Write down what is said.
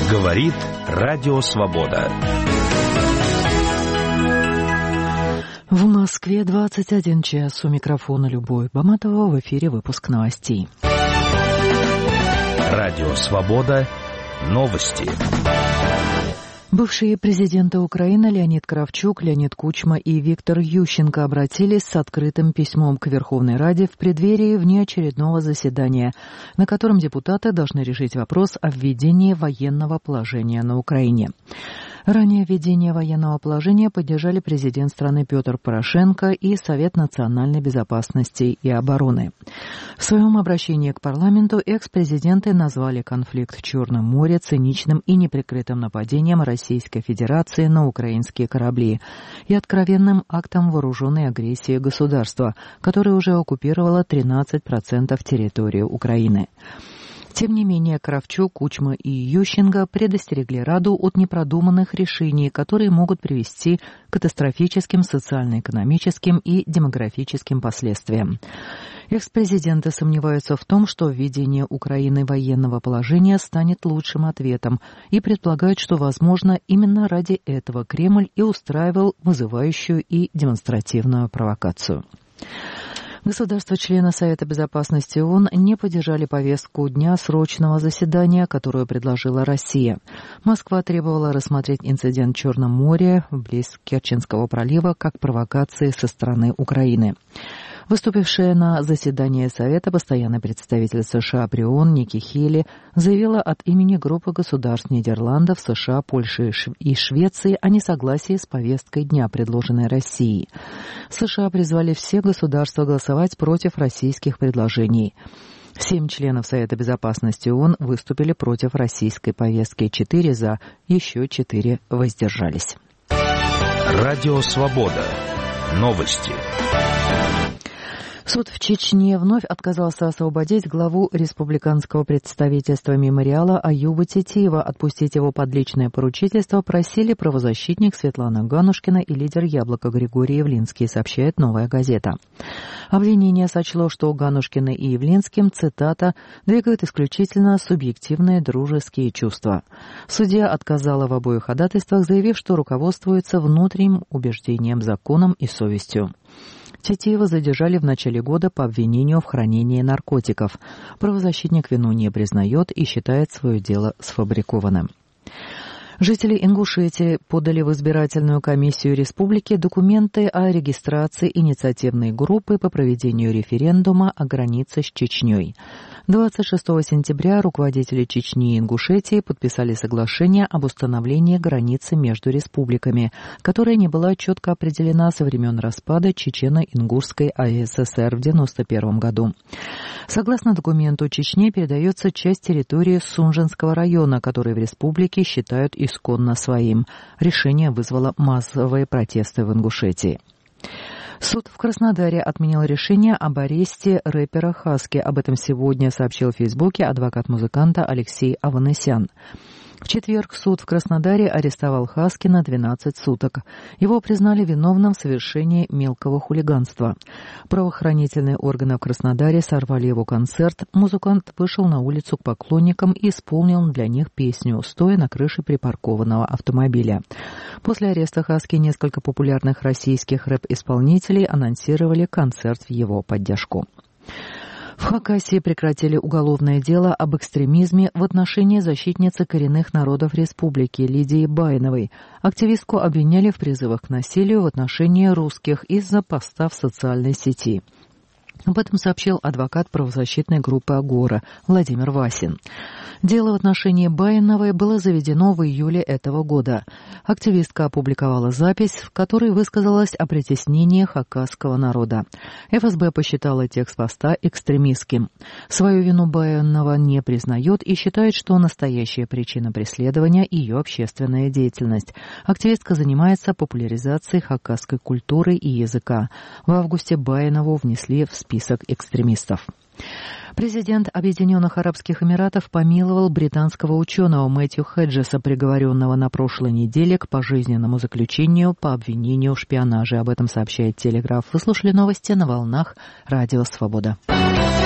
Говорит Радио Свобода. В Москве 21 час. У микрофона Любовь Баматова. В эфире выпуск новостей. Радио Свобода. Новости. Бывшие президенты Украины Леонид Кравчук, Леонид Кучма и Виктор Ющенко обратились с открытым письмом к Верховной Раде в преддверии внеочередного заседания, на котором депутаты должны решить вопрос о введении военного положения на Украине. Ранее введение военного положения поддержали президент страны Петр Порошенко и Совет национальной безопасности и обороны. В своем обращении к парламенту экс-президенты назвали конфликт в Черном море циничным и неприкрытым нападением Российской Федерации на украинские корабли и откровенным актом вооруженной агрессии государства, которое уже оккупировало 13% территории Украины. Тем не менее, Кравчук, Кучма и Ющенко предостерегли Раду от непродуманных решений, которые могут привести к катастрофическим социально-экономическим и демографическим последствиям. Экс-президенты сомневаются в том, что введение Украины военного положения станет лучшим ответом, и предполагают, что, возможно, именно ради этого Кремль и устраивал вызывающую и демонстративную провокацию. Государства-члены Совета безопасности ООН не поддержали повестку дня срочного заседания, которую предложила Россия. Москва требовала рассмотреть инцидент в Черном море вблизи Керченского пролива как провокации со стороны Украины. Выступившая на заседании Совета постоянный представитель США при ООН Ники Хейли заявила от имени группы государств Нидерландов, США, Польши и Швеции о несогласии с повесткой дня, предложенной Россией. США призвали все государства голосовать против российских предложений. 7 членов Совета безопасности ООН выступили против российской повестки, 4 за, еще 4 воздержались. Радио Свобода. Новости. Суд в Чечне вновь отказался освободить главу республиканского представительства «Мемориала» Аюба Тетиева. Отпустить его под личное поручительство просили правозащитник Светлана Ганушкина и лидер «Яблока» Григорий Явлинский, сообщает «Новая газета». Обвинение сочло, что Ганушкина и Явлинским, цитата, «двигают исключительно субъективные дружеские чувства». Судья отказала в обоих ходатайствах, заявив, что руководствуется внутренним убеждением, законом и совестью. Тетиева задержали в начале года по обвинению в хранении наркотиков. Правозащитник вину не признает и считает свое дело сфабрикованным. Жители Ингушетии подали в избирательную комиссию республики документы о регистрации инициативной группы по проведению референдума о границе с Чечней. 26 сентября руководители Чечни и Ингушетии подписали соглашение об установлении границы между республиками, которая не была четко определена со времен распада Чечено-Ингушской АССР в 1991 году. Согласно документу, Чечне передается часть территории Сунжинского района, который в республике считают исконно своим. Решение вызвало массовые протесты в Ингушетии. Суд в Краснодаре отменил решение об аресте рэпера Хаски. Об этом сегодня сообщил в Фейсбуке адвокат музыканта Алексей Аванесян. В четверг суд в Краснодаре арестовал Хаски на 12 суток. Его признали виновным в совершении мелкого хулиганства. Правоохранительные органы в Краснодаре сорвали его концерт. Музыкант вышел на улицу к поклонникам и исполнил для них песню, стоя на крыше припаркованного автомобиля. После ареста Хаски несколько популярных российских рэп-исполнителей анонсировали концерт в его поддержку. В Хакасии прекратили уголовное дело об экстремизме в отношении защитницы коренных народов республики Лидии Байновой. Активистку обвиняли в призывах к насилию в отношении русских из-за поста в социальной сети. Об этом сообщил адвокат правозащитной группы «Агора» Владимир Васин. Дело в отношении Байновой было заведено в июле этого года. Активистка опубликовала запись, в которой высказалась о притеснении хакасского народа. ФСБ посчитала текст поста экстремистским. Свою вину Байнова не признает и считает, что настоящая причина преследования – ее общественная деятельность. Активистка занимается популяризацией хакасской культуры и языка. В августе Байнову внесли в список экстремистов. Президент Объединенных Арабских Эмиратов помиловал британского ученого Мэтью Хеджеса, приговоренного на прошлой неделе к пожизненному заключению по обвинению в шпионаже. Об этом сообщает Телеграф. Вы слушали новости на волнах Радио Свобода.